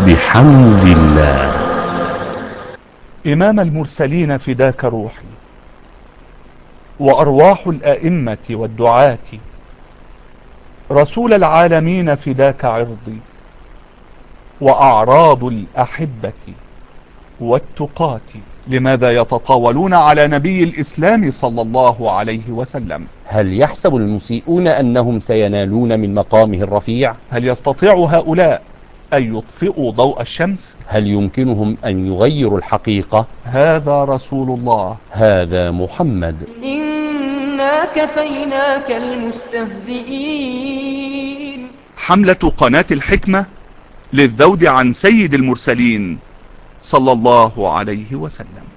بحمد الله. إمام المرسلين فداك روحي، وأرواح الأئمة والدعاة، رسول العالمين فداك عرضي، وأعراض الأحبة والتقاة. لماذا يتطاولون على نبي الإسلام صلى الله عليه وسلم؟ هل يحسب المسيئون أنهم سينالون من مقامه الرفيع؟ هل يستطيع هؤلاء أن يطفئوا ضوء الشمس؟ هل يمكنهم أن يغيروا الحقيقة؟ هذا رسول الله، هذا محمد. إنا كفيناك المستهزئين. حملة قناة الحكمة للذود عن سيد المرسلين صلى الله عليه وسلم.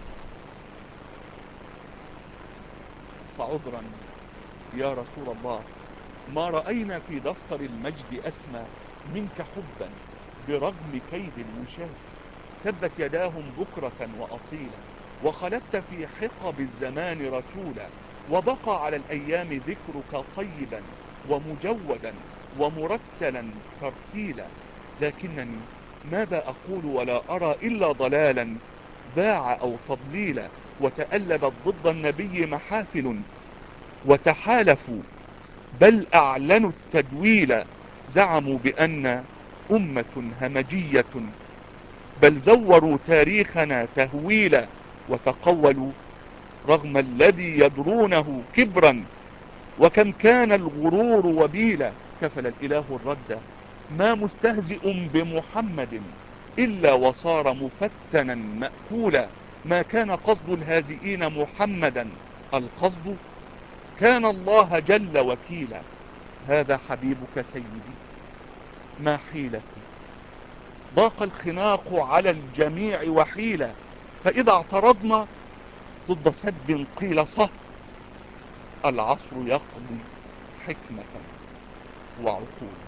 فعذرا يا رسول الله، ما رأينا في دفتر المجد أسمى منك حبا برغم كيد الوشاة. تبت يداهم بكرة وأصيلا، وخلدت في حقب الزمان رسولا، وبقى على الأيام ذكرك طيبا ومجودا ومرتلا ترتيلا. لكنني ماذا أقول ولا أرى إلا ضلالا ذاع أو تضليلا. وتألبت ضد النبي محافل وتحالفوا، بل أعلنوا التدويل. زعموا بأن أمة همجية، بل زوروا تاريخنا تهويلا. وتقولوا رغم الذي يدرونه كبرا، وكم كان الغرور وبيلا. كفل الإله الرد، ما مستهزئ بمحمد إلا وصار مفتنا مأكولا. ما كان قصد الهازئين محمدا، القصد كان الله جل وكيلا. هذا حبيبك سيدي، ما حيلتي، ضاق الخناق على الجميع وحيلا. فإذا اعترضنا ضد سب قيل صه، العصر يقضي حكمة وعقولا.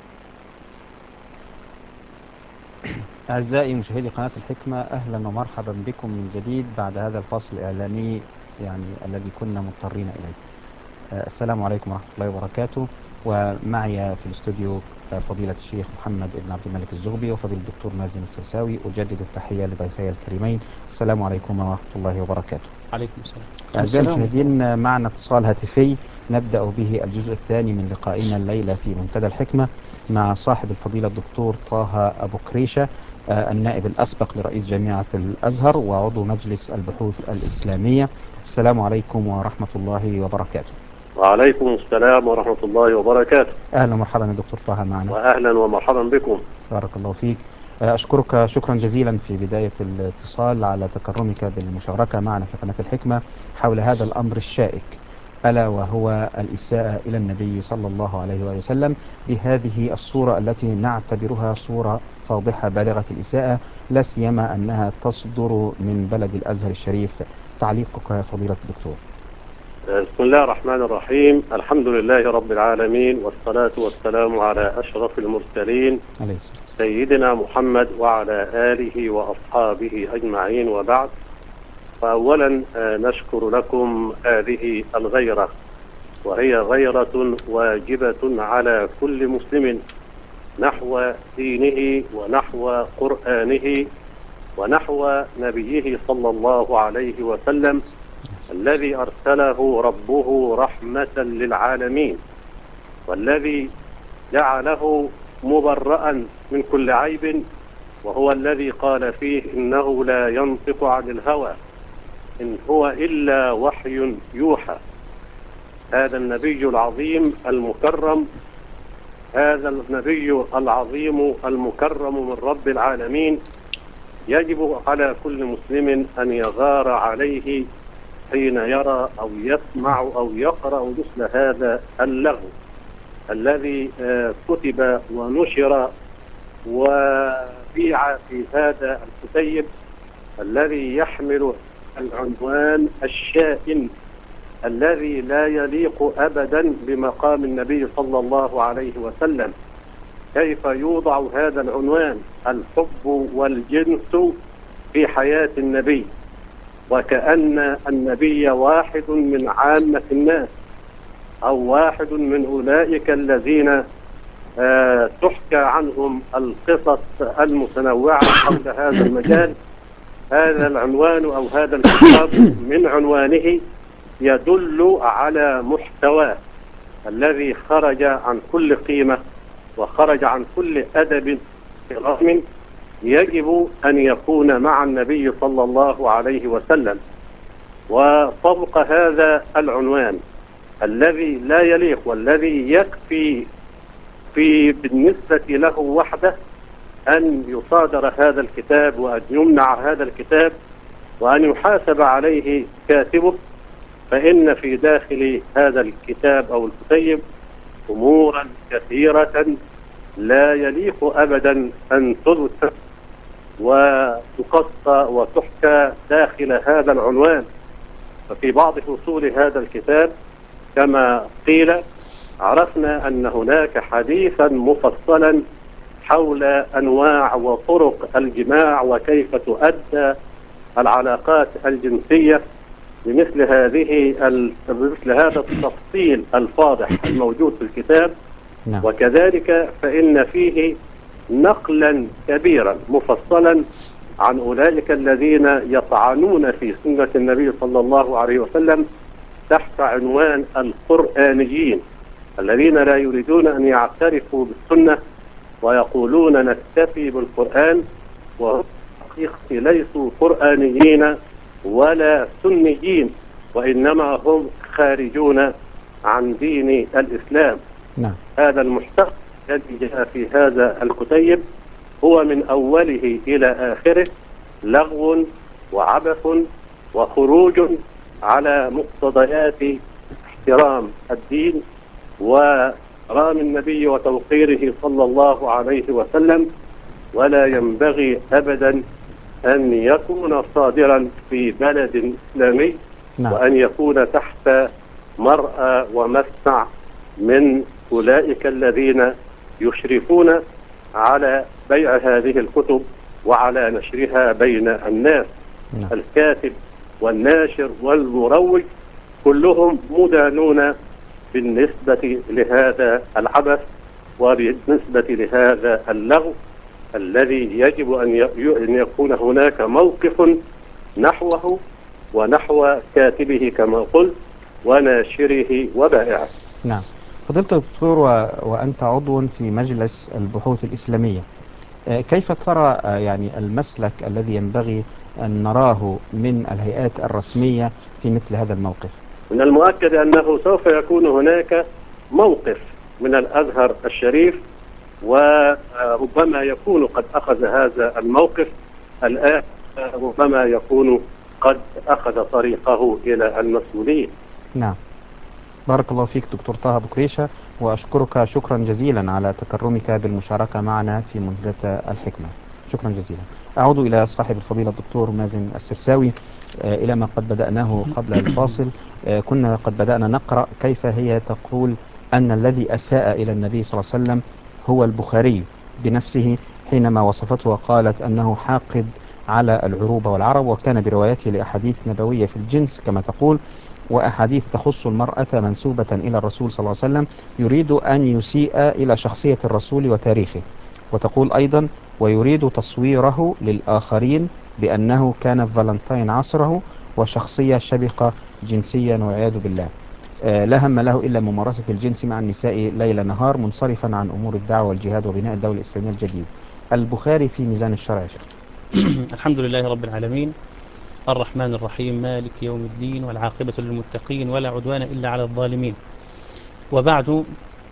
أعزائي مشاهدي قناة الحكمة، أهلا ومرحبا بكم من جديد بعد هذا الفصل الإعلامي الذي كنا مضطرين إليه. السلام عليكم ورحمة الله وبركاته. ومعي في الاستوديو فضيلة الشيخ محمد بن عبد الملك الزغبي وفضيلة الدكتور مازن السرساوي. أجدد التحية لضيفي الكريمين. السلام عليكم ورحمة الله وبركاته. عليكم السلام. أعزائي المشاهدين، معنا اتصال هاتفي نبدأ به الجزء الثاني من لقائنا الليلة في منتدى الحكمة مع صاحب الفضيلة الدكتور طه أبو كريشة، النائب الأسبق لرئيس جامعة الأزهر وعضو مجلس البحوث الإسلامية. السلام عليكم ورحمة الله وبركاته. وعليكم السلام ورحمة الله وبركاته. أهلا ومرحبا يا دكتور طه معنا. وأهلا ومرحبا بكم. بارك الله فيك. أشكرك شكرا جزيلا في بداية الاتصال على تكرمك بالمشاركة معنا في قناة الحكمة حول هذا الأمر الشائك، ألا وهو الإساءة إلى النبي صلى الله عليه وآله وسلم بهذه الصورة التي نعتبرها صورة فاضحة بالغة الإساءة، لا سيما أنها تصدر من بلد الأزهر الشريف. تعليقك يا فضيلة الدكتور؟ بسم الله الرحمن الرحيم. الحمد لله رب العالمين، والصلاة والسلام على أشرف المرسلين سيدنا محمد وعلى آله وأصحابه أجمعين، وبعد. فأولا نشكر لكم هذه الغيرة، وهي غيرة واجبة على كل مسلم نحو دينه ونحو قرآنه ونحو نبيه صلى الله عليه وسلم، الذي أرسله ربه رحمة للعالمين، والذي جعله مبرأ من كل عيب، وهو الذي قال فيه إنه لا ينطق عن الهوى إن هو إلا وحي يوحى. هذا النبي العظيم المكرم، هذا النبي العظيم المكرم من رب العالمين، يجب على كل مسلم أن يغار عليه حين يرى أو يسمع أو يقرأ مثل هذا اللغو الذي كتب ونشر وبيع في هذا الكتيب، الذي يحمل العنوان الشائن الذي لا يليق أبدا بمقام النبي صلى الله عليه وسلم. كيف يوضع هذا العنوان الحب والجنس في حياة النبي، وكأن النبي واحد من عامة الناس، أو واحد من أولئك الذين تحكى عنهم القصص المتنوعة حول هذا المجال. هذا العنوان أو هذا الكتاب من عنوانه يدل على محتواه الذي خرج عن كل قيمة وخرج عن كل أدب كرام يجب أن يكون مع النبي صلى الله عليه وسلم. وفوق هذا العنوان الذي لا يليق والذي يكفي بالنسبة له وحده أن يصادر هذا الكتاب وأن يمنع هذا الكتاب وأن يحاسب عليه كاتبه، فإن في داخل هذا الكتاب أو الكتيب أمورا كثيرة لا يليق أبدا أن تذكر وتقص وتحكى داخل هذا العنوان. ففي بعض فصول هذا الكتاب كما قيل عرفنا أن هناك حديثا مفصلا حول أنواع وطرق الجماع وكيف تؤدى العلاقات الجنسية بمثل هذا التفصيل الفاضح الموجود في الكتاب. نعم. وكذلك فإن فيه نقلا كبيرا مفصلا عن أولئك الذين يطعنون في سنة النبي صلى الله عليه وسلم تحت عنوان القرآنيين الذين لا يريدون أن يعترفوا بالسنة ويقولون نكتفي بالقرآن، وهم حقيقة ليسوا قرآنيين ولا سنيين وإنما هم خارجون عن دين الإسلام. نعم. هذا المحتوى الذي جاء في هذا الكتيب هو من أوله إلى آخره لغو وعبث وخروج على مقتضيات احترام الدين وإكرام النبي وتوقيره صلى الله عليه وسلم. ولا ينبغي أبدا أن يكون صادرا في بلد إسلامي. نعم. وأن يكون تحت مرأى ومسمع من أولئك الذين يشرفون على بيع هذه الكتب وعلى نشرها بين الناس. نعم. الكاتب والناشر والمروج كلهم مدانون بالنسبة لهذا العبث وبالنسبة لهذا اللغو الذي يجب أن يكون هناك موقف نحوه ونحو كاتبه كما قلت وناشره وبائعه. نعم. فضيلة الدكتور وأنت عضو في مجلس البحوث الإسلامية، كيف ترى يعني المسلك الذي ينبغي أن نراه من الهيئات الرسمية في مثل هذا الموقف؟ من المؤكد أنه سوف يكون هناك موقف من الأزهر الشريف وربما يكون قد أخذ هذا الموقف الآن، ربما يكون قد أخذ طريقه إلى المسؤولين. نعم. بارك الله فيك دكتور طه أبو كريشة، وأشكرك شكرا جزيلا على تكرمك بالمشاركة معنا في منتدى الحكمة. شكرا جزيلا. أعود إلى صاحب الفضيلة الدكتور مازن السرساوي، إلى ما قد بدأناه قبل الفاصل. كنا قد بدأنا نقرأ كيف هي تقول أن الذي أساء إلى النبي صلى الله عليه وسلم هو البخاري بنفسه، حينما وصفته وقالت أنه حاقد على العروبة والعرب، وكان بروايته لأحاديث نبوية في الجنس كما تقول، وأحاديث تخص المرأة منسوبة إلى الرسول صلى الله عليه وسلم، يريد أن يسيء إلى شخصية الرسول وتاريخه. وتقول أيضا ويريد تصويره للآخرين بأنه كان فالنتين عصره وشخصية شبقة جنسيا والعياذ بالله، لا هم له إلا ممارسة الجنس مع النساء ليل نهار، منصرفا عن أمور الدعوة والجهاد وبناء الدولة الإسلامية الجديد. البخاري في ميزان الشرع يا شيخ. الحمد لله رب العالمين، الرحمن الرحيم، مالك يوم الدين، والعاقبة للمتقين ولا عدوان إلا على الظالمين. وبعد،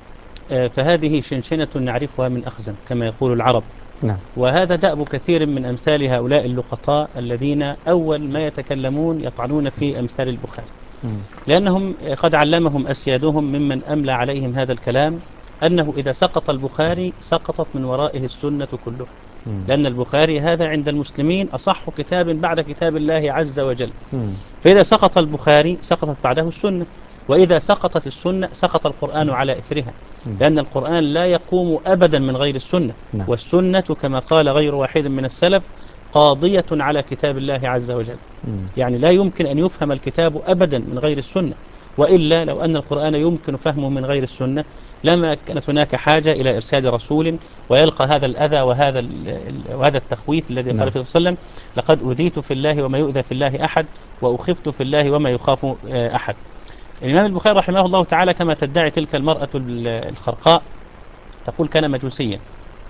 فهذه شنشنة نعرفها من أخزن كما يقول العرب. نعم. وهذا دأب كثير من أمثال هؤلاء اللقطاء الذين أول ما يتكلمون يطعنون في أمثال البخاري، لأنهم قد علمهم أسيادهم ممن أملى عليهم هذا الكلام أنه إذا سقط البخاري سقطت من ورائه السنة كلها، لأن البخاري هذا عند المسلمين أصح كتاب بعد كتاب الله عز وجل. فإذا سقط البخاري سقطت بعده السنة، وإذا سقطت السنة سقط القرآن على إثرها، لأن القرآن لا يقوم أبدا من غير السنة. والسنة كما قال غير واحد من السلف قاضية على كتاب الله عز وجل، يعني لا يمكن أن يفهم الكتاب أبدا من غير السنة. وإلا لو أن القرآن يمكن فهمه من غير السنة لما كانت هناك حاجة إلى إرسال رسول ويلقى هذا الأذى وهذا التخويف الذي قال فيه صلى الله عليه وسلم: لقد أوذيت في الله وما يؤذى في الله أحد، وأخفت في الله وما يخاف أحد. الإمام البخاري رحمه الله تعالى كما تدعي تلك المرأة الخرقاء تقول كان مجوسيا.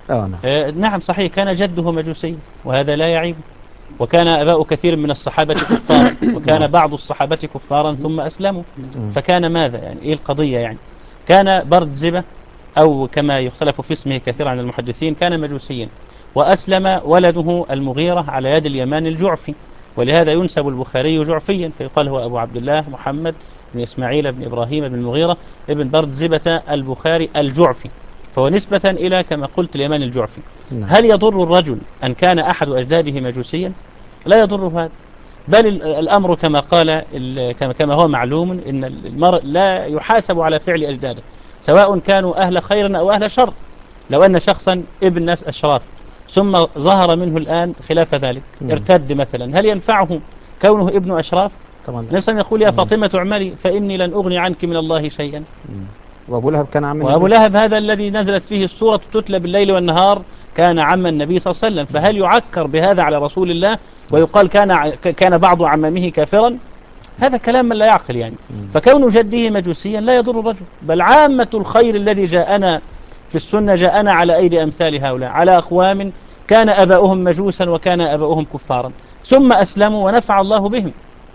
نعم صحيح، كان جده مجوسيا وهذا لا يعيب، وكان أباء كثير من الصحابة كفارا، وكان بعض الصحابة كفارا ثم أسلموا. فكان ماذا يعني؟ إيه القضية يعني؟ كان بردزبة أو كما يختلف في اسمه كثير عن المحدثين كان مجوسيا، وأسلم ولده المغيرة على يد اليمان الجعفي، ولهذا ينسب البخاري جعفيا فيقال هو أبو عبد الله محمد بن إسماعيل بن إبراهيم بن المغيرة ابن بردزبة البخاري الجعفي، فهو نسبة إلى كما قلت اليمان الجعفي. هل يضر الرجل أن كان أحد أجداده مجوسيا؟ لا يضر هذا، بل الأمر كما قال كما هو معلوم إن المرء لا يحاسب على فعل أجداده سواء كانوا أهل خير أو أهل شر. لو أن شخصا ابن ناس أشراف ثم ظهر منه الآن خلاف ذلك ارتد مثلا، هل ينفعه كونه ابن أشراف؟ نفسا يقول: يا فاطمة اعملي فإني لن أغني عنك من الله شيئا. وأبو لهب كان عم وأبو لهب هذا الذي نزلت فيه السورة تتلى بالليل والنهار كان عم النبي صلى الله عليه وسلم، فهل يعكر بهذا على رسول الله ويقال كان بعض عمامه كافرا؟ هذا كلام من لا يعقل يعني. فكون جده مجوسيا لا يضر الرجل، بل عامة الخير الذي جاءنا في السنة جاءنا على أيدي أمثال هؤلاء، على أقوام كان أباؤهم مجوسا وكان أباؤهم كفارا ثم أسلموا ونفع الله بهم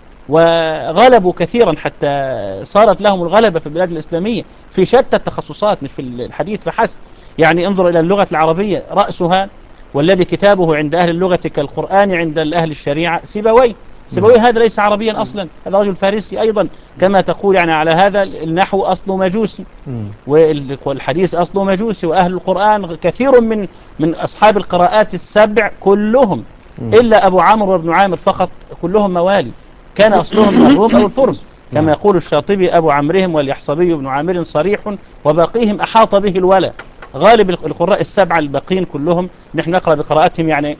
وغلبوا كثيرا حتى صارت لهم الغلبة في البلاد الإسلامية في شتى التخصصات مش في الحديث فحسب. يعني انظر إلى اللغة العربية رأسها والذي كتابه عند أهل اللغة كالقرآن عند أهل الشريعة سيبويه هذا ليس عربيا أصلا، هذا رجل فارسي أيضا كما تقول. يعني على هذا النحو أصله مجوسي والحديث أصله مجوسي، وأهل القرآن كثير من أصحاب القراءات السبع كلهم إلا أبو عمرو وابن عامر فقط كلهم موالي كان أصلهم الروم أو الفرس، كما يقول الشاطبي: أبو عمرهم واليحصبي بن عامر صريح وباقيهم أحاط به الولا. غالب القراء السبعة الباقين كلهم نحن نقرأ بقراءتهم، يعني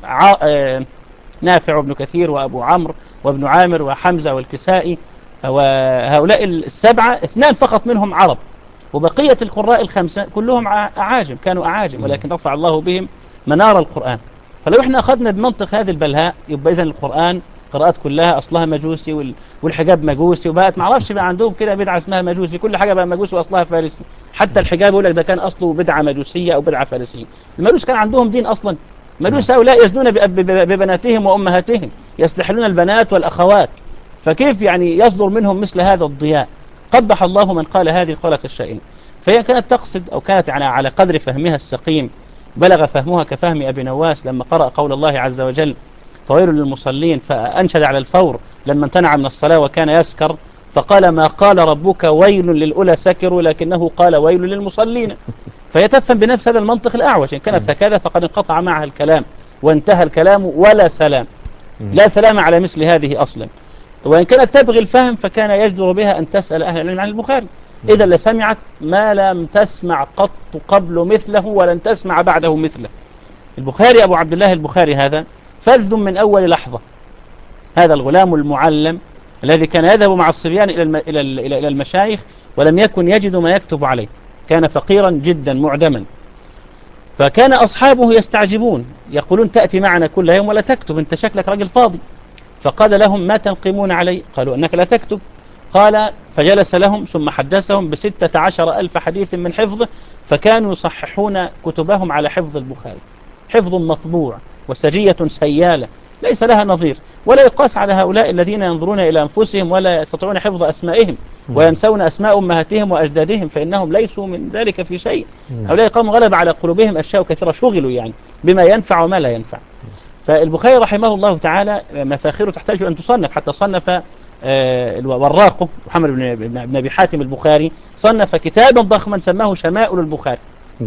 نافع وابن كثير وأبو عمرو وابن عامر وحمزة والكسائي، وهؤلاء السبعة 2 فقط منهم عرب، وبقية القراء الخمسة كلهم أعاجم، كانوا أعاجم، ولكن رفع الله بهم منار القرآن. فلو احنا أخذنا بمنطق هذه البلهاء يبقى إذن القرآن قراءات كلها أصلها مجوسي والحجاب مجوسي، وبقت معرفش بقى عندهم كده بدعة اسمها مجوسي، كل حاجة بقى مجوسي وأصلها فارسي، حتى الحجاب يقول لك ده كان أصله بدعة مجوسية أو بدعة فارسية. المجوس كان عندهم دين أصلا، مجوس هؤلاء يزنون ببناتهم وأمهاتهم، يستحلون البنات والأخوات، فكيف يعني يصدر منهم مثل هذا الضياء؟ قبح الله من قال هذه القولة الشائنة. فهي كانت تقصد أو كانت يعني على قدر فهمها السقيم، بلغ فهمها كفهم أبي نواس لما قرأ قول الله عز وجل: فويل للمصلين، فأنشد على الفور لما امتنع من الصلاة وكان يسكر، فقال: ما قال ربك ويل للأولى سكروا لكنه قال ويل للمصلين. فيتفهم بنفس هذا المنطق الأعوج، إن كانت هكذا فقد انقطع معها الكلام وانتهى الكلام ولا سلام، لا سلام على مثل هذه أصلا. وإن كانت تبغي الفهم فكان يجدر بها أن تسأل أهل العلم عن البخاري، إذا لسمعت ما لم تسمع قط قبل مثله ولن تسمع بعده مثله. البخاري أبو عبد الله البخاري هذا فذ من أول لحظة، هذا الغلام المعلم الذي كان يذهب مع الصبيان إلى المشايخ ولم يكن يجد ما يكتب عليه، كان فقيرا جدا معدما، فكان أصحابه يستعجبون يقولون: تأتي معنا كل يوم ولا تكتب، أنت شكلك راجل فاضي. فقال لهم: ما تنقمون علي؟ قالوا: أنك لا تكتب. قال: فجلس لهم ثم حدثهم ب16,000 حديث من حفظه، فكانوا يصححون كتبهم على حفظ البخاري، حفظ مطبوع وسجية سيالة ليس لها نظير، ولا يقاس على هؤلاء الذين ينظرون إلى أنفسهم ولا يستطيعون حفظ أسمائهم وينسون أسماء أمهاتهم وأجدادهم، فإنهم ليسوا من ذلك في شيء. هؤلاء قاموا غلب على قلوبهم أشياء كثيرة، شغلوا يعني بما ينفع وما لا ينفع. فالبخاري رحمه الله تعالى مفاخره تحتاج أن تصنف، حتى صنف الوراق محمد بن أبي حاتم البخاري صنف كتابا ضخما سماه شمائل البخاري،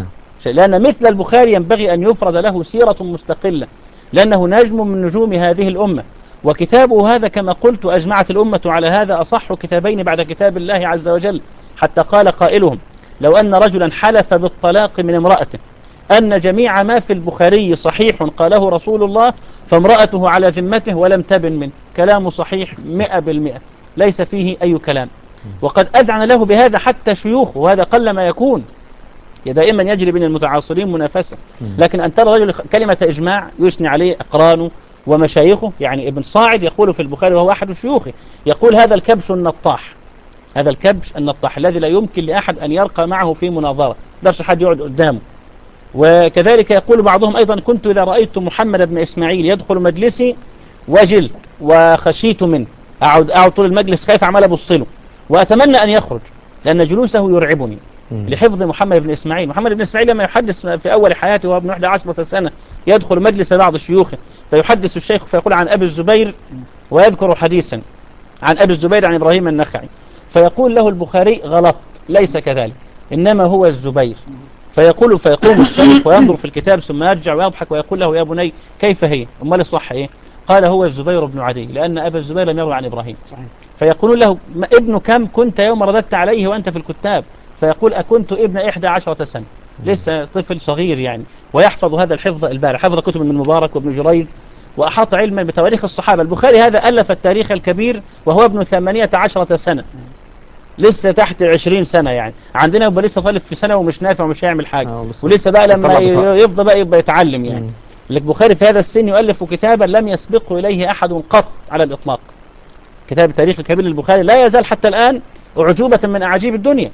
لأن مثل البخاري ينبغي أن يفرد له سيرة مستقلة، لأنه نجم من نجوم هذه الأمة، وكتابه هذا كما قلت أجمعت الأمة على هذا أصح كتابين بعد كتاب الله عز وجل، حتى قال قائلهم: لو أن رجلا حلف بالطلاق من امرأته أن جميع ما في البخاري صحيح قاله رسول الله فامرأته على ذمته ولم تبن منه، كلام صحيح 100%، ليس فيه أي كلام. وقد أذعن له بهذا حتى شيوخه، وهذا قل ما يكون. دائما يجري بين المتعاصرين منافسة، لكن أن ترى رجل كلمة إجماع يثني عليه أقرانه ومشايخه. يعني ابن صاعد يقول في البخاري وهو أحد شيوخه، يقول هذا الكبش النطاح، هذا الكبش النطاح الذي لا يمكن لأحد أن يرقى معه في مناظرة، درش حد يقعد قدامه. وكذلك يقول بعضهم أيضا كنت إذا رأيت محمد بن إسماعيل يدخل مجلسي وجلت وخشيت منه، أقعد طول المجلس خايف عمال أبص له وأتمنى أن يخرج، لأن جلوسه يرعبني لحفظ محمد بن إسماعيل. محمد بن إسماعيل لما يحدث في أول حياته وهو ابن 11 سنة يدخل مجلس بعض الشيوخ فيحدث الشيخ فيقول عن أبي الزبير ويذكر حديثا عن أبي الزبير عن إبراهيم النخعي، فيقول له البخاري غلط، ليس كذلك، إنما هو الزبير. فيقوم الشيخ وينظر في الكتاب ثم يرجع ويضحك ويقول له يا بني كيف هي؟ أمال الصح إيه؟ قال هو الزبير بن عدي، لأن أبا الزبير لم يروي عن إبراهيم. فيقول له ابن كم كنت يوم رددت عليه وأنت في الكتاب؟ فيقول أكنت ابن 11 سنة، لسه طفل صغير يعني، ويحفظ هذا الحفظ البارع، حفظ كتب من مبارك وابن جريج، وأحاط علما بتواريخ الصحابة. البخاري هذا ألف التاريخ الكبير وهو ابن 18 سنة، لسه تحت 20 سنة يعني. عندنا يبقى لسه طالب في سنة ومش نافع ومش هيعمل حاجة، ولسه بقى لما يفضل بقى يبقى يتعلم يعني. البخاري في هذا السن يؤلف كتابا لم يسبقه إليه أحد قط على الإطلاق. كتاب التاريخ الكبير للبخاري لا يزال حتى الآن أعجوبة من أعاجيب الدنيا.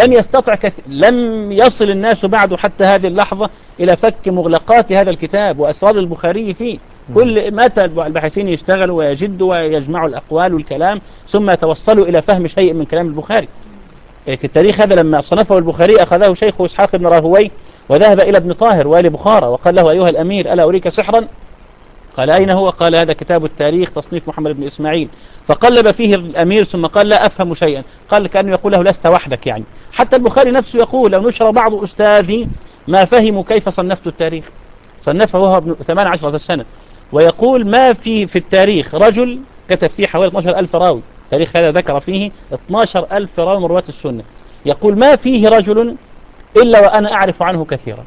لم يصل الناس بعد حتى هذه اللحظة إلى فك مغلقات هذا الكتاب وأسرار البخاري فيه. كل متى الباحثين يشتغلوا ويجدوا ويجمعوا الأقوال والكلام ثم يتوصلوا إلى فهم شيء من كلام البخاري. التاريخ هذا لما صنفه البخاري أخذه شيخه إسحاق بن راهوي وذهب إلى ابن طاهر والي بخارى وقال له أيها الأمير ألا أريك سحرا؟ قال أين هو؟ قال هذا كتاب التاريخ تصنيف محمد بن إسماعيل. فقلب فيه الأمير ثم قال لا أفهم شيئا. قال كأنه يقول له لست وحدك يعني. حتى البخاري نفسه يقول لو نشر بعض أستاذي ما فهموا كيف صنفت التاريخ. صنفه وهو ابن 18 سنة، ويقول ما في التاريخ رجل كتب فيه حوالي 12,000 راوي. تاريخ هذا ذكر فيه 12,000 راوي من رواة السنة. يقول ما فيه رجل إلا وأنا أعرف عنه كثيرا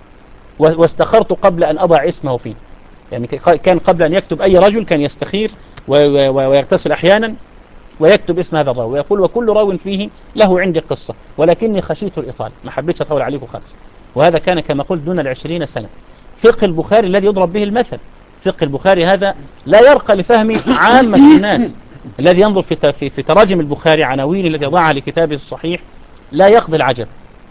واستخرت قبل أن أضع اسمه فيه. يعني كان قبل أن يكتب أي رجل كان يستخير ويغتسل أحيانا ويكتب اسم هذا الراوي، ويقول وكل راو فيه له عندي قصة ولكني خشيت الإطالة، ما حبيتش أطول عليكم خالص. وهذا كان كما قلت دون 20 سنة. فقه البخاري الذي يضرب به المثل، فقه البخاري هذا لا يرقى لفهم عامة الناس. الذي ينظر في تراجم البخاري عناوين التي يضعها لكتابه الصحيح لا يقضي العجب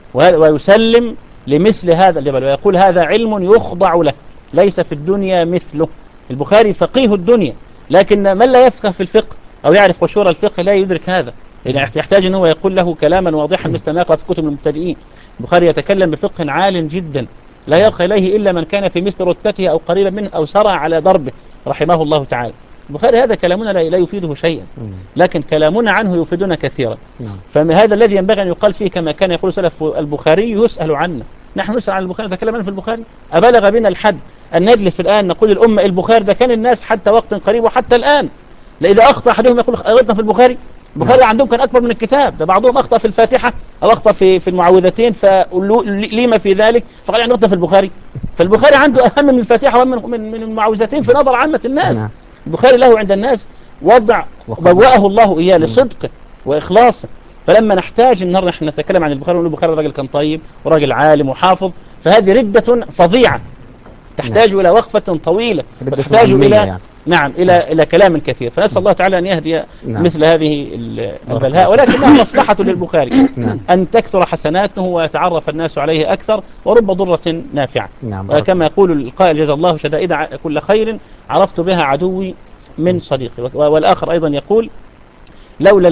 ويسلم لمثل هذا الجبل ويقول هذا علم يخضع له ليس في الدنيا مثله. البخاري فقيه الدنيا، لكن من لا يفقه في الفقه أو يعرف قشور الفقه لا يدرك هذا، يعني يحتاج أن هو يقول له كلاما واضحا مثل ما يقرأ في كتب المبتدئين. البخاري يتكلم بفقه عال جدا لا يرقى إليه إلا من كان في مثل رتبته أو قريبا منه أو سرع على دربه رحمه الله تعالى. البخاري هذا كلامنا لا يفيده شيئا، لكن كلامنا عنه يفيدنا كثيرا. فهذا الذي ينبغي أن يقال فيه كما كان يقول سلف البخاري يسأل عنا. نحن نسأل عن البخاري، نتكلم عنه في البخاري. أبلغ بنا الحد أن نجلس الآن نقول الأمة البخاري ده كان الناس حتى وقت قريب وحتى الآن إذا أخطأ أحدهم يقول أغلطنا في البخاري. البخاري عندهم كان أكبر من الكتاب، ده بعضهم أخطأ في الفاتحة أو أخطأ في المعوذتين فلما في ذلك فقال يعني أغلطنا في البخاري. فالبخاري عنده أهم من الفاتحة وأهم من المعوذتين في نظر عامة الناس. البخاري له عند الناس وضع بوأه الله إياه لصدقه وإخلاصه. فلما نحتاج النهارده نحن نتكلم عن البخاري ونقول البخاري راجل كان طيب وراجل عالم وحافظ، فهذه ردة فظيعة تحتاج إلى وقفة طويلة وتحتاج إلى يعني. نعم إلى كلام كثير. فنسأل الله تعالى أن يهدي مثل هذه البلهاء، ولكنها مصلحة للبخاري أن تكثر حسناته ويتعرف الناس عليه أكثر ورب ضرة نافعة. كما يقول القائل جزا الله شدائد كل خير عرفت بها عدوي من صديقي. والآخر أيضا يقول لولا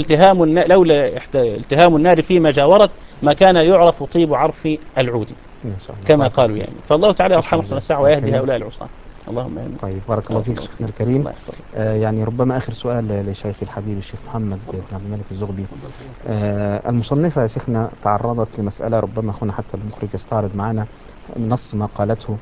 التهام النار فيما جاورت ما كان يعرف طيب عرف العود كما قالوا يعني. فالله تعالى يرحمه ونسعه ويهدي هؤلاء العصاة. اللهم امين. طيب بارك الله فيك شيخنا الكريم. يعني ربما آخر سؤال لشيخ الحبيب الشيخ محمد بن عبد الملك الزغبي. المصنفة يا شيخنا تعرضت لمسألة ربما أخونا حتى المخرج يستعرض معنا نص ما قالته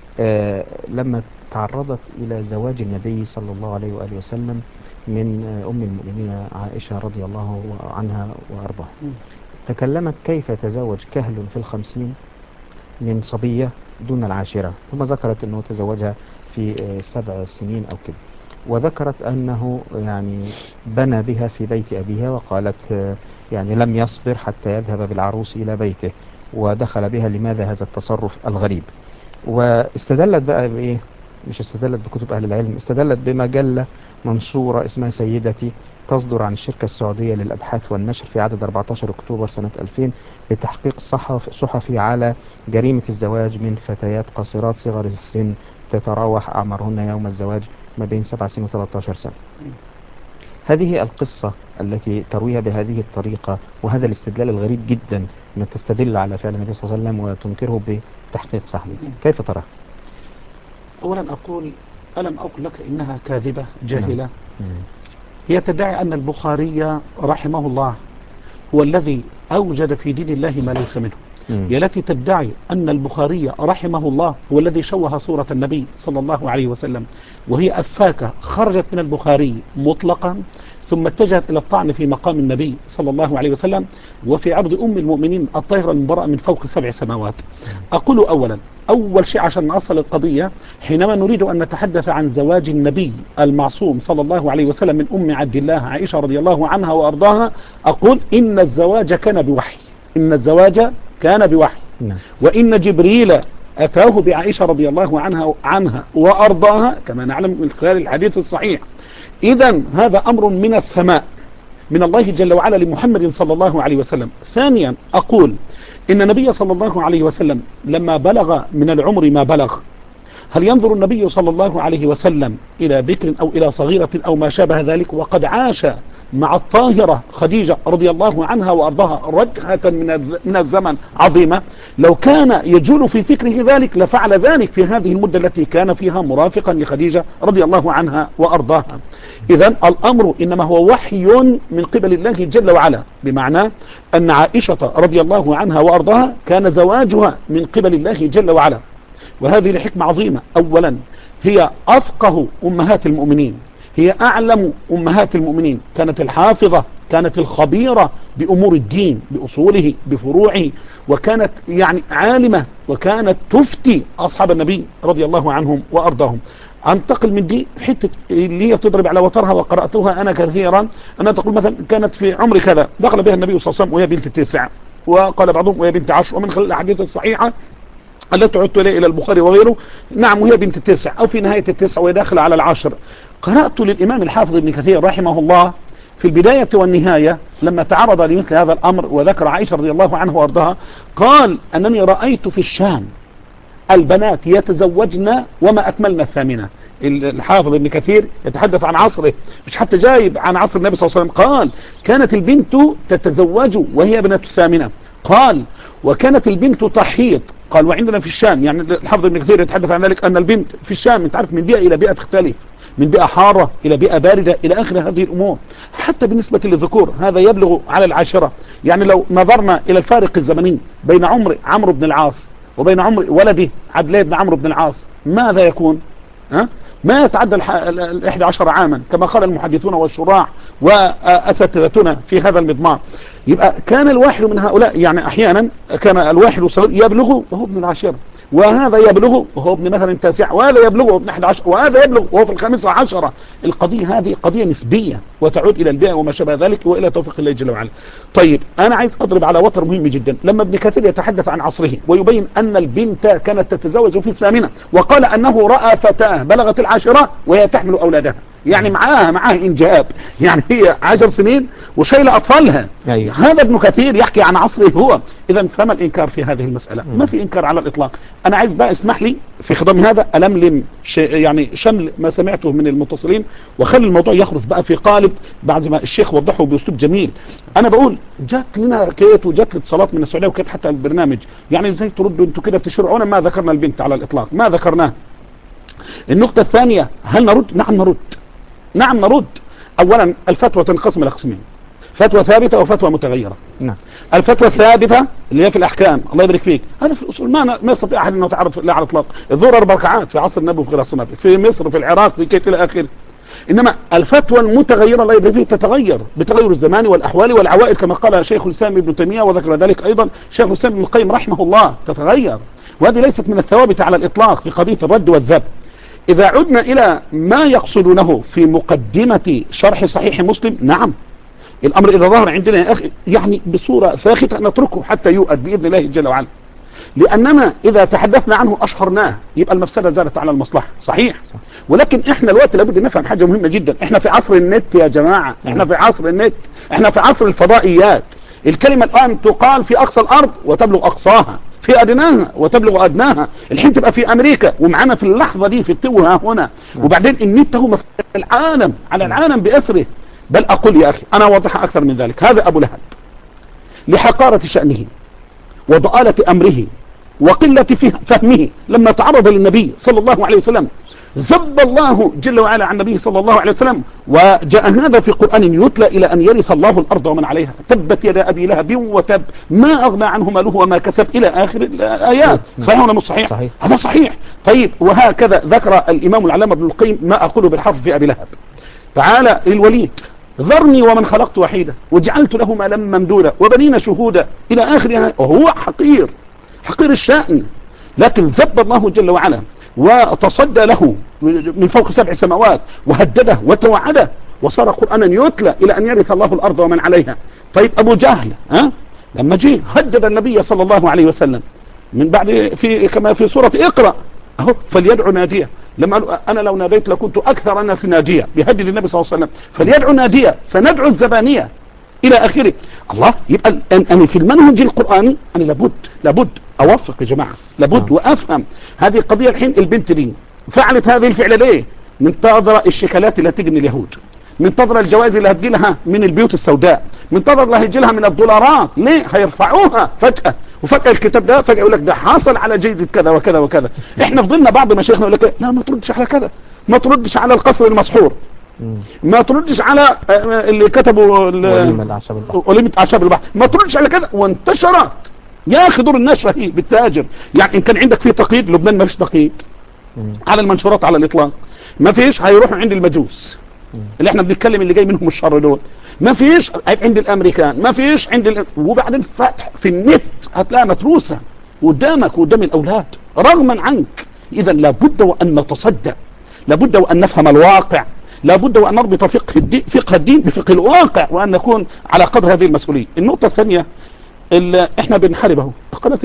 لما تعرضت إلى زواج النبي صلى الله عليه وآله وسلم من أم المؤمنين عائشة رضي الله عنها وأرضاها. تكلمت كيف يتزوج كهل في 50 من صبية دون العاشرة، ثم ذكرت أنه تزوجها في 7 سنين أو كده. وذكرت أنه يعني بنى بها في بيت أبيها، وقالت يعني لم يصبر حتى يذهب بالعروس إلى بيته ودخل بها. لماذا هذا التصرف الغريب؟ واستدلت بقى بإيه؟ مش استدلت بكتب أهل العلم، استدلت بمجلة منشورة اسمها سيدتي، تصدر عن الشركة السعودية للأبحاث والنشر في عدد 14 أكتوبر سنة 2000 بتحقيق صحفي على جريمة الزواج من فتيات قاصرات صغر السن تتراوح أعمارهن يوم الزواج ما بين 7 سنين و13 سنة. هذه القصة التي ترويها بهذه الطريقة وهذا الاستدلال الغريب جدا أن تستدل على فعل النبي صلى الله عليه وسلم وتنكره بتحقيق صحيح، كيف تراه؟ أولا أقول ألم أقل لك إنها كاذبة جاهلة. هي تدعي أن البخاري رحمه الله هو الذي أوجد في دين الله ما ليس منه. هي التي تدعي أن البخاري رحمه الله هو الذي شوه صورة النبي صلى الله عليه وسلم، وهي أفاكة خرجت من البخاري مطلقا ثم اتجهت إلى الطعن في مقام النبي صلى الله عليه وسلم وفي عرض أم المؤمنين الطاهرة المبرأة من فوق 7 سماوات. أقول أولا، أول شيء عشان نأصل القضية، حينما نريد أن نتحدث عن زواج النبي المعصوم صلى الله عليه وسلم من أم عبد الله عائشة رضي الله عنها وأرضاها، أقول إن الزواج كان بوحي، إن الزواج كان بوحي، وإن جبريل أتاه بعائشة رضي الله عنها وأرضاها كما نعلم من خلال الحديث الصحيح. إذا هذا أمر من السماء من الله جل وعلا لمحمد صلى الله عليه وسلم. ثانيا أقول إن النبي صلى الله عليه وسلم لما بلغ من العمر ما بلغ، هل ينظر النبي صلى الله عليه وسلم إلى بكر أو إلى صغيرة أو ما شابه ذلك؟ وقد عاش مع الطاهرة خديجة رضي الله عنها وأرضاها رجعة من الزمن عظيمة. لو كان يجول في فكره ذلك لفعل ذلك في هذه المدة التي كان فيها مرافقا لخديجة رضي الله عنها وأرضاها. إذن الأمر إنما هو وحي من قبل الله جل وعلا، بمعنى أن عائشة رضي الله عنها وأرضاها كان زواجها من قبل الله جل وعلا، وهذه لحكمة عظيمة. أولا هي أفقه أمهات المؤمنين، هي أعلم أمهات المؤمنين، كانت الحافظة، كانت الخبيرة بأمور الدين بأصوله بفروعه، وكانت يعني عالمة، وكانت تفتي أصحاب النبي رضي الله عنهم وأرضاهم. أنتقل من دي حتة اللي هي تضرب على وترها وقرأتها أنا كثيرا، أنها تقول مثلا كانت في عمر كذا دخل بها النبي صلى الله عليه وسلم وهي بنت 9، وقال بعضهم وهي بنت 10، ومن خلال الأحاديث الصحيحة التي عدت إلى البخاري وغيره، نعم وهي بنت 9 أو في نهاية 9 وهي داخلة على 10. قرأت للإمام الحافظ ابن كثير رحمه الله في البداية والنهاية لما تعرض لمثل هذا الأمر وذكر عائشة رضي الله عنها وأرضاها، قال أنني رأيت في الشام البنات يتزوجن وما أكملن 8. الحافظ ابن كثير يتحدث عن عصره، مش حتى جايب عن عصر النبي صلى الله عليه وسلم. قال كانت البنت تتزوج وهي ابنة 8. قال وكانت البنت تحيض. قال وعندنا في الشام، يعني الحافظ ابن كثير يتحدث عن ذلك أن البنت في الشام انت عارف من بيئة إلى بيئة تختلف، من بيئة حارة إلى بيئة باردة إلى آخر هذه الأمور. حتى بالنسبة للذكور هذا يبلغ على 10. يعني لو نظرنا إلى الفارق الزمني بين عمر عمرو بن العاص وبين عمر ولده عبد الله بن عمرو بن العاص ماذا يكون؟ ما يتعدى 11 عاما كما قال المحدثون والشراح وأساتذتنا في هذا المضمار. يبقى كان الواحد من هؤلاء يعني أحيانا كان الواحد يبلغ وهو ابن 10، وهذا يبلغ وهو ابن مثلا 9، وهذا يبلغ وهو ابن 11، وهذا يبلغ وهو في 15. القضية هذه قضية نسبية وتعود إلى البيئة وما شابه ذلك وإلى توفيق الله جل وعلا. طيب أنا عايز أضرب على وتر مهم جدا. لما ابن كثير يتحدث عن عصره ويبين أن البنت كانت تتزوج في 8، وقال أنه رأى فتاة بلغت 10 وهي تحمل أولادها، يعني معاها إنجاب، يعني هي 10 سنين وشايلة أطفالها. أيوة. هذا ابن كثير يحكي عن عصره هو. إذا فما الإنكار في هذه المسألة؟ ما في إنكار على الإطلاق. أنا عايز بقى اسمح لي في خضم هذا ألملم يعني شمل ما سمعته من المتصلين وخلي الموضوع يخرج بقى في قالب بعد ما الشيخ وضحه بأسلوب جميل. أنا بقول جات لنا كيت وجات اتصالات من السعودية وكيت حتى البرنامج، يعني إزاي تردوا أنتوا كده بتشرعونا؟ ما ذكرنا البنت على الإطلاق، ما ذكرناه. النقطة الثانية، هل نرد؟ نعم نرد، نعم نرد. أولا الفتوى تنقسم إلى قسمين، فتوى ثابتة وفتوى متغيرة. نعم. الفتوى الثابتة اللي هي في الأحكام، الله يبارك فيك، هذا في الأصول ما يستطيع أحد أنه يتعرض لا على الإطلاق. الظهر 4 ركعات في عصر النبي وفي غير عصر النبي، في مصر في العراق في كيت إلى آخره. إنما الفتوى المتغيرة الله يبارك فيه تتغير بتغير الزمان والأحوال والعوائد كما قال شيخ الإسلام ابن تيمية وذكر ذلك أيضا شيخ الإسلام ابن القيم رحمه الله، تتغير، وهذه ليست من الثوابت على الإطلاق في قضية الرد والذب. إذا عدنا إلى ما يقصدونه في مقدمة شرح صحيح مسلم، نعم الأمر إذا ظهر عندنا يا أخي يعني بصورة فاختة نتركه حتى يؤد بإذن الله جل وعلا، لأننا إذا تحدثنا عنه أشهرناه يبقى المفسدة زادت على المصلحة. صحيح. ولكن إحنا الوقت لابد نفهم حاجة مهمة جدا، إحنا في عصر النت يا جماعة، إحنا في عصر النت، إحنا في عصر الفضائيات. الكلمة الآن تقال في أقصى الأرض وتبلغ أقصاها، في أدناها وتبلغ أدناها. الحين تبقى في أمريكا ومعنا في اللحظة دي في التوها هنا، وبعدين النت هو مفتوح العالم على العالم بأسره. بل أقول يا أخي أنا أوضحها أكثر من ذلك، هذا أبو لهب لحقارة شأنه وضآلة أمره وقلة فهمه لما تعرض للنبي صلى الله عليه وسلم ذب الله جل وعلا عن النبي صلى الله عليه وسلم، وجاء هذا في قرآن يتلى إلى أن يرث الله الأرض ومن عليها، تبت يدا أبي لهب وتب ما أغنى عنه ماله وما كسب إلى آخر الآيات. صحيح ولا مش صحيح؟ صحيح. هذا صحيح. طيب وهكذا ذكر الإمام العلامة ابن القيم ما أقوله بالحرف في أبي لهب. تعالى للوليد، ذرني ومن خلقت وحيدا وجعلت له مالا ممدودا وبنين شهودا إلى آخر، وهو حقير حقير الشأن، لكن ذب الله جل وعلا وتصدى له من فوق 7 سماوات وهدده وتوعده، وصار قرآنا يتلى إلى أن يرث الله الأرض ومن عليها. طيب أبو جهل لما جه هدد النبي صلى الله عليه وسلم من بعد كما في سورة اقرأ أهو فليدعو نادية، لما قالوا أنا لو ناديت لكنت أكثر الناس نادية، بيهدد النبي صلى الله عليه وسلم فليدعو نادية سندعو الزبانية إلى آخره. الله، يبقى أنا في المنهج القرآني أنا لابد أوفق يا جماعة، لابد وأفهم هذه القضية. الحين البنت دي فعلت هذه الفعل ليه؟ منتظرة الشيكالات اللي هتجي من اليهود، منتظرة الجوائز اللي هتجي لها من البيوت السوداء، منتظرة اللي هيجي لها من الدولارات. ليه؟ هيرفعوها فجأة، وفجأة الكتاب ده فجأة يقول لك ده حصل على جائزة كذا وكذا وكذا. احنا فضلنا بعض مشايخنا يقول لك لا ما تردش على كذا، ما تردش على القصر المسحور، ما تردش على اللي كتبوا وليمة أعشاب البحر، ما تردش على كذا. وانتشرت يا أخي دور النشرة هي بالتاجر. يعني إن كان عندك فيه تقييد، لبنان ما فيش تقييد على المنشورات على الإطلاق، ما فيش. هيروحوا عند المجوس اللي احنا بنتكلم اللي جاي منهم الشر دول، ما فيش عند الامريكان، ما فيش عند وبعدين فتح في النت هتلاقيها متروسه قدامك وقدام الاولاد رغما عنك. اذا لابد وان نتصدى، لابد وان نفهم الواقع، لابد وان نربط فقه الدين بفقه الواقع، وان نكون على قدر هذه المسؤوليه. النقطه الثانيه احنا بنحاربه قناة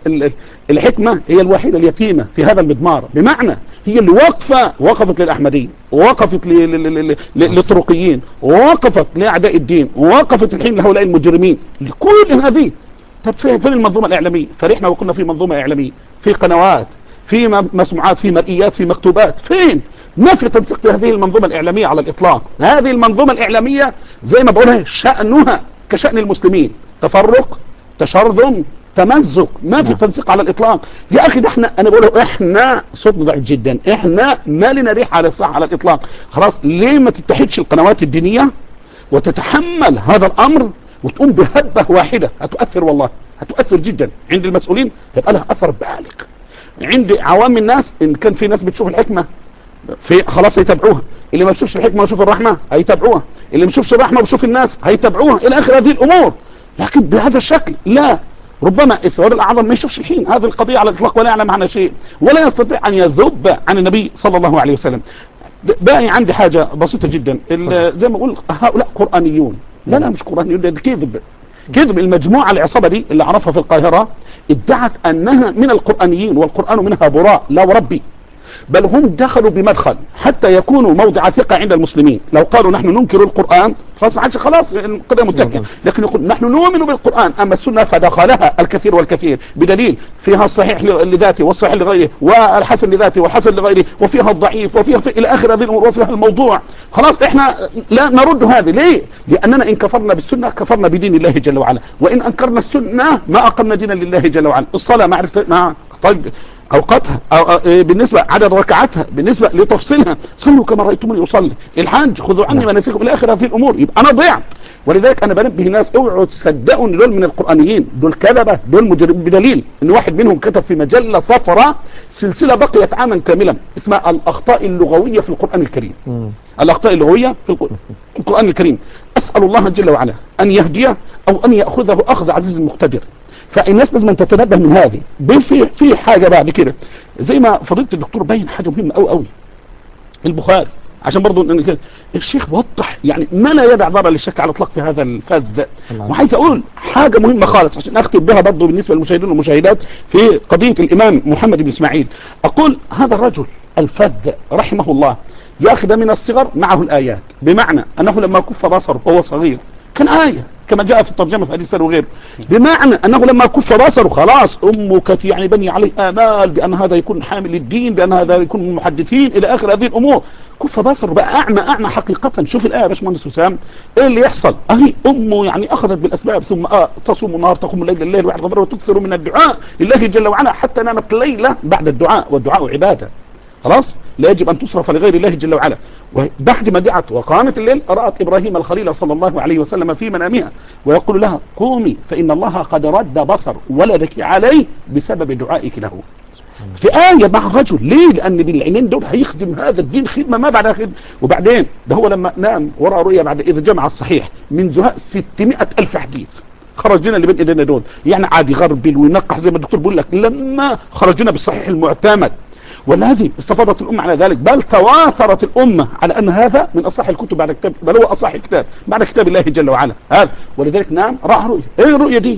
الحكمة هي الوحيدة اليتيمة في هذا المضمار، بمعنى هي اللي وقفت للأحمدية، ووقفت للطرقيين، ووقفت لأعداء الدين، ووقفت الحين لهؤلاء المجرمين، لكل هذه. طب فين المنظومة الإعلامية؟ فرحنا وقلنا في منظومة إعلامية، في قنوات، في مسموعات، في مرئيات، في مكتوبات. فين؟ ما في تنسيق في هذه المنظومة الإعلامية على الإطلاق. هذه المنظومة الإعلامية زي ما بقولها شأنها كشأن المسلمين، تفرق، تشرذم، تمزق، ما في تنسيق على الاطلاق. يا اخي ده انا بقول احنا صوتنا ضعيف جدا، احنا ما لنا ريح على الصح على الاطلاق. خلاص ليه ما تتحدش القنوات الدينيه وتتحمل هذا الامر وتقوم بهبه واحده؟ هتؤثر، والله هتؤثر جدا عند المسؤولين، هيبقى لها اثر بالغ عند عوام الناس. ان كان في ناس بتشوف الحكمه في خلاص هيتابعوها، اللي ما بيشوفش الحكمه ويشوف الرحمه هيتابعوها، اللي ما بيشوفش الرحمه ويشوف الناس هيتابعوها الى اخر هذه الامور. لكن بهذا الشكل لا، ربما السواد الأعظم ما يشوفش الحين هذه القضية على الإطلاق ولا يعلم عنها شيء، ولا يستطيع أن يذب عن النبي صلى الله عليه وسلم. باقي عندي حاجة بسيطة جدا، زي ما أقول هؤلاء قرآنيون. لا مش قرآنيون، ده كذب. المجموعة العصابة دي اللي عرفها في القاهرة ادعت أنها من القرآنيين والقرآن منها براء. لا وربي، بل هم دخلوا بمدخل حتى يكونوا موضع ثقة عند المسلمين. لو قالوا نحن ننكر القرآن خلاص ما عادش، خلاص القضية منتهية، لكن يقول نحن نؤمن بالقرآن، أما السنة فدخلها الكثير والكثير، بدليل فيها الصحيح لذاته والصحيح لغيره، والحسن لذاته والحسن لغيره، وفيها الضعيف، وفيها إلى آخر هذه الأمور، وفيها الموضوع. خلاص احنا لا نرد هذه. ليه؟ لأننا إن كفرنا بالسنة كفرنا بدين الله جل وعلا، وإن أنكرنا السنة ما أقمنا دينا لله جل وعلا. الصلاة ما عرفت طيب اوقاتها أو بالنسبه عدد ركعاتها، بالنسبه لتفصيلها، صلوا كما رايتموني اصلي، الحج خذوا عني مناسككم الى اخر هذه الامور. يبقى انا ضيعت. ولذلك انا بنبه الناس اوعوا تصدقوا ان دول من القرانيين، دول كذبه، دول مجرمين، بدليل ان واحد منهم كتب في مجله صفراء سلسله بقيت عاما كاملا اسمها الاخطاء اللغويه في القران الكريم. الاخطاء اللغويه في القران الكريم. اسال الله جل وعلا ان يهديه او ان ياخذه اخذ عزيز مقتدر. فالناس لازم تتنبه من هذه. في حاجه بعد كده زي ما فضيله الدكتور باين حاجه مهمه قوي قوي، البخاري عشان برضو الشيخ وضح يعني ما لا يدع ضرر للشك على الاطلاق في هذا الفذ. وعايز اقول حاجه مهمه خالص عشان اختم بها برضو بالنسبه للمشاهدين والمشاهدات في قضيه الامام محمد بن اسماعيل. اقول هذا الرجل الفذ رحمه الله ياخذ من الصغر معه الايات، بمعنى انه لما كف بصره وهو صغير كان آية كما جاء في الترجمة في حديث وغيره، بمعنى أنه لما كف بصره خلاص أمه كانت يعني بني عليه آمال بأن هذا يكون حامل للدين، بأن هذا يكون من المحدثين إلى آخر هذه الأمور. كف بصره بقى أعمى حقيقة. شوف الآية يا باشمهندس وسام إيه اللي يحصل؟ أهي أمه يعني أخذت بالأسباب، ثم تصوم النهار تقوم الليل وعد غفر وتكثر من الدعاء لله جل وعلا حتى نامت ليلة بعد الدعاء، والدعاء عبادة خلاص لا يجب أن تصرف لغير الله جل وعلا. وبعد ما دعت وقامت الليل رأت إبراهيم الخليل صلى الله عليه وسلم في منامها ويقول لها قومي فإن الله قد رد بصر ولدك عليه بسبب دعائك له. في آية مع الرجل ليه؟ لأن بالعينين دول هيخدم هذا الدين خدمة ما بعدها خدمة. وبعدين ده هو لما نام ورأى رؤيا بعد إذا جمع الصحيح من زهاء 600,000 حديث خرج لنا اللي بين ايدينا دول، يعني عادي غربل وينقح زي ما الدكتور بيقول لك، لما خرج لنا بالصحيح المعتمد والذي استفادت الأمة على ذلك، بل تواترت الأمة على أن هذا من أصح الكتب بعد كتاب، بل هو أصح كتاب بعد كتاب الله جل وعلا. هذا ولذلك نام رأى رؤيا. إيه الرؤيا دي؟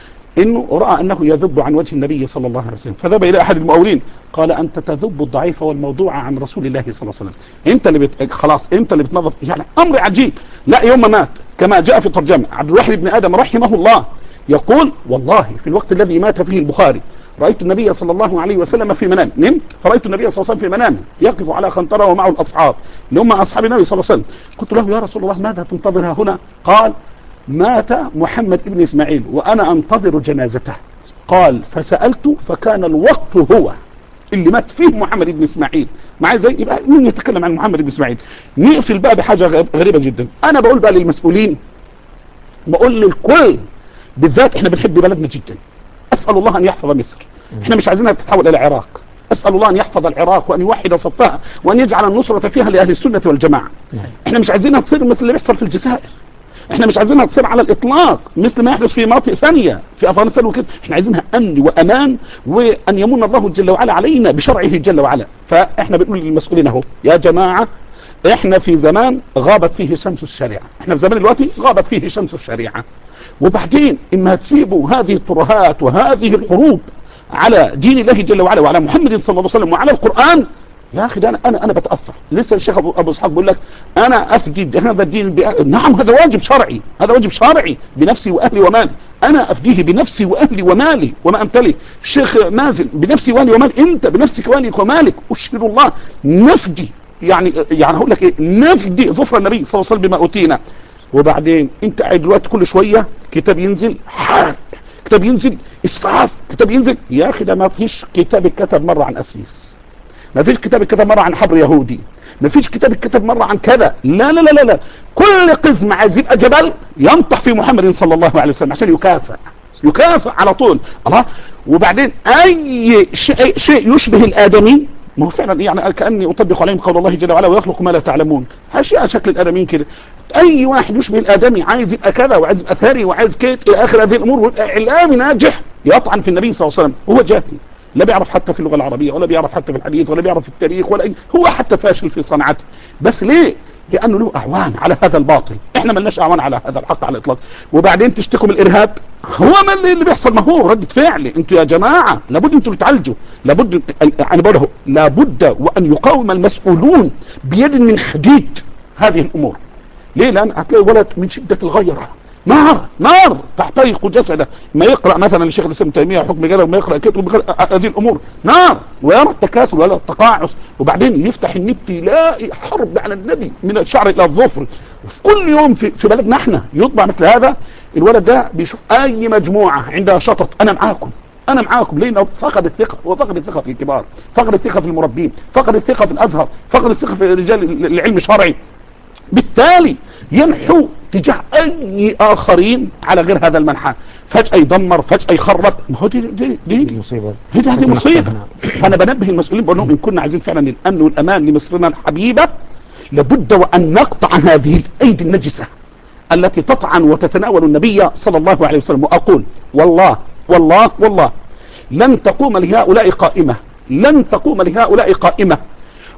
إنه رأى أنه يذب عن وجه النبي صلى الله عليه وسلم، فذهب إلى أحد المؤولين قال أنت تذب الضعيف والموضوع عن رسول الله صلى الله عليه وسلم، أنت اللي خلاص أنت اللي بتنظف. يعني أمر عجيب. لا يوم ما مات كما جاء في ترجمة عبد الواحد بن آدم رحمه الله يقول والله في الوقت الذي مات فيه البخاري رأيت النبي صلى الله عليه وسلم في منام، نمت فرأيت النبي صلى الله عليه وسلم في منامه يقف على خنطرة ومعه الأصحاب اللي هم أصحاب النبي صلى الله عليه وسلم. قلت له يا رسول الله ماذا تنتظر هنا؟ قال مات محمد ابن إسماعيل وأنا أنتظر جنازته. قال فسألت فكان الوقت هو اللي مات فيه محمد ابن إسماعيل. معي زي يبقى مين يتكلم عن محمد ابن إسماعيل؟ نقفل بقى بحاجة غريبة جدا. أنا بقول بقى للمسؤولين، بقول للكل بالذات احنا بنحب بلدنا جدا، أسأل الله أن يحفظ مصر. احنا مش عايزينها تتحول إلى العراق. أسأل الله أن يحفظ العراق وأن يوحد صفها وأن يجعل النصرة فيها لأهل السنة والجماعة. احنا مش عايزينها تصير مثل اللي بيحصل في الجزائر، احنا مش عايزينها تصير على الإطلاق مثل ما يحدث في مناطق ثانية في أفغانستان وكده. احنا عايزينها أمن وأمان وأن يمن الله جل وعلا علينا بشرعه جل وعلا. فاحنا بنقول للمسؤولين اهو يا جماعة احنا في زمان غابت فيه شمس الشريعة، احنا في زمان دلوقتي غابت فيه شمس الشريعة. وبعدين إما تسيبوا هذه الترهات وهذه الحروب على دين الله جل وعلا وعلى محمد صلى الله عليه وسلم وعلى القرآن، يا أخي ده أنا بتأثر. لسه الشيخ أبو إسحاق بيقول لك أنا أفدي هذا الدين نعم هذا واجب شرعي، هذا واجب شرعي بنفسي وأهلي ومالي. أنا أفديه بنفسي وأهلي ومالي وما أمتلك. الشيخ مازن بنفسي وأهلي ومالي، أنت بنفسك وأهلك ومالك. أشهد الله نفدي يعني هقول لك إيه، نفدي ظفر النبي صلى الله عليه وسلم بما أوتينا. وبعدين انت قاعد دلوقتي كل شويه كتاب ينزل حرب، كتاب ينزل اسفاف، كتاب ينزل. يا اخي ده ما فيش كتاب اتكتب مره عن اسيس، ما فيش كتاب اتكتب مره عن حبر يهودي، ما فيش كتاب اتكتب مره عن كذا. لا لا لا لا, لا. كل قزم عايز يبقى جبل ينطح في محمد صلى الله عليه وسلم عشان يكافئ على طول الله. وبعدين اي شيء يشبه الادمي، ما هو فعلا يعني كأني أطبق عليهم قول الله جل وعلا ويخلق ما لا تعلمون، أشياء شكل الآدميين كده. أي واحد يشبه الآدمي عايز يبقى كذا وعايز يبقى ثري وعايز كده إلى آخر هذه الأمور، والإعلامي ناجح يطعن في النبي صلى الله عليه وسلم. هو جاهل لا بيعرف حتى في اللغة العربية ولا بيعرف حتى في الحديث ولا بيعرف في التاريخ ولا هو حتى فاشل في صنعته. بس ليه؟ لأنه له أعوان على هذا الباطل. إحنا ما لناش أعوان على هذا الحق على الإطلاق. وبعدين تشتكوا من الإرهاب، هو ما اللي بيحصل؟ ما هو ردة فعل. أنتوا يا جماعة لابد أنتوا تعالجوا، لابد أنا بقوله لابد وأن يقاوم المسؤولون بيد من حديد هذه الأمور. ليه؟ لأن هتلاقي ولد من شدة الغيرة نار تحترق جسده، ما يقرأ مثلا للشيخ الإسلام ابن تيمية حكم كذا وما يقرأ كتب هذه الأمور نار، ويرى التكاسل ولا التقاعس. وبعدين يفتح النت يلاقي حرب على النبي من الشعر إلى الظفر. وفي كل يوم في بلدنا احنا يطبع مثل هذا. الولد ده بيشوف أي مجموعة عندها شطط أنا معاكم. ليه؟ فقد الثقة، وفقد الثقة في الكبار، فقد الثقة في المربين، فقد الثقة في الأزهر، فقد الثقة في رجال العلم الشرعي. بالتالي ينحو تجاه أي آخرين على غير هذا المنحى، فجأة يدمر، فجأة يخرب. ما هو دي مصيبة، هذه مصيبة. فأنا بنبه المسؤولين بأنهم إن كنا عايزين فعلا الأمن والأمان لمصرنا الحبيبة لابد وأن نقطع هذه الأيدي النجسة التي تطعن وتتناول النبي صلى الله عليه وسلم. وأقول والله والله والله لن تقوم لهؤلاء قائمة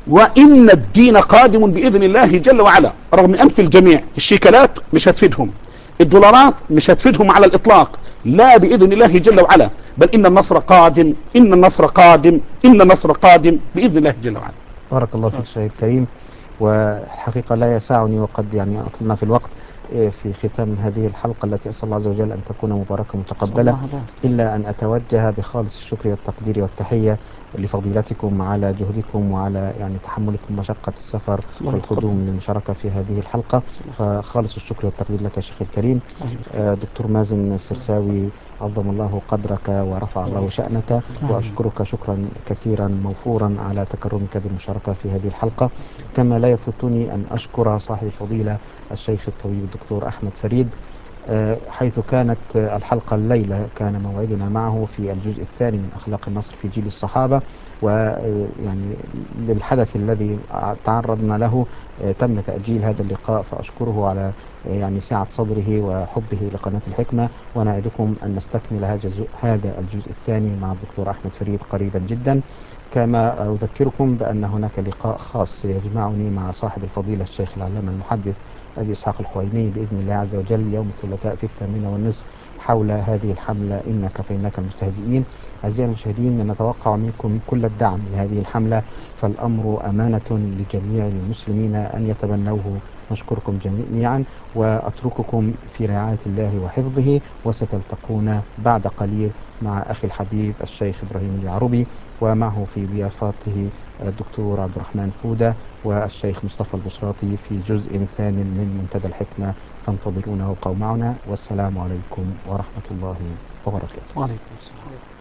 وإن الدين قادم بإذن الله جل وعلا، رغم أنف الجميع. الشيكلات مش هتفيدهم، الدولارات مش هتفيدهم على الإطلاق، لا بإذن الله جل وعلا، بل إن النصر قادم، إن النصر قادم، إن النصر قادم بإذن الله جل وعلا. بارك الله فيك شيخ الكريم. وحقيقة لا يسعني، وقد يعني أطلنا في الوقت، في ختام هذه الحلقة التي أسأل الله عز وجل أن تكون مباركة متقبلة، إلا أن أتوجه بخالص الشكر والتقدير والتحية لفضيلتكم على جهدكم وعلى يعني تحملكم مشقة السفر والقدوم للمشاركة في هذه الحلقة، فخالص الشكر والتقدير لك يا شيخ الكريم. دكتور مازن السرساوي، عظم الله قدرك ورفع الله شأنك، وأشكرك شكرا كثيرا موفورا على تكرمك بالمشاركة في هذه الحلقة. كما لا يفوتني أن أشكر صاحب الفضيلة الشيخ الطبيب الدكتور أحمد فريد، حيث كانت الحلقة الليلة كان موعدنا معه في الجزء الثاني من أخلاق النصر في جيل الصحابة، ويعني للحدث الذي تعرضنا له تم تأجيل هذا اللقاء، فأشكره على يعني سعة صدره وحبه لقناة الحكمة، ونعدكم أن نستكمل هذا الجزء الثاني مع الدكتور أحمد فريد قريبا جدا. كما أذكركم بأن هناك لقاء خاص يجمعني مع صاحب الفضيلة الشيخ العلامة المحدث أبي إسحاق الحويني بإذن الله عز وجل يوم الثلاثاء في 8:30 حول هذه الحملة إن كفيناك المستهزئين. أعزائي المشاهدين، نتوقع منكم كل الدعم لهذه الحملة، فالأمر أمانة لجميع المسلمين أن يتبنوه. نشكركم جميعا وأترككم في رعاية الله وحفظه، وستلتقون بعد قليل مع أخي الحبيب الشيخ إبراهيم اليعربي، ومعه في ضيافته الدكتور عبد الرحمن فودة والشيخ مصطفى البصراتي في جزء ثان من منتدى الحكمة، فانتظرونا وابقوا معنا، والسلام عليكم ورحمة الله وبركاته. وعليكم السلام.